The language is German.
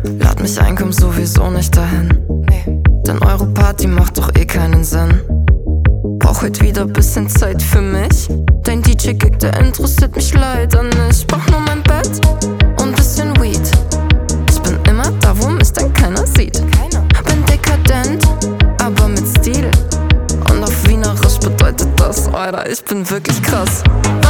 Lad mich ein, komm sowieso nicht dahin. Denn eure Party macht doch eh keinen Sinn. Brauch heute wieder bisschen Zeit für mich. Dein DJ-Gig, der interessiert mich leider nicht. Brauch nur mein Bett und bisschen Weed. Ich bin immer da, wo mich dann keiner sieht. Bin dekadent, aber mit Stil. Und auf Wienerisch bedeutet das, Alter, ich bin wirklich krass.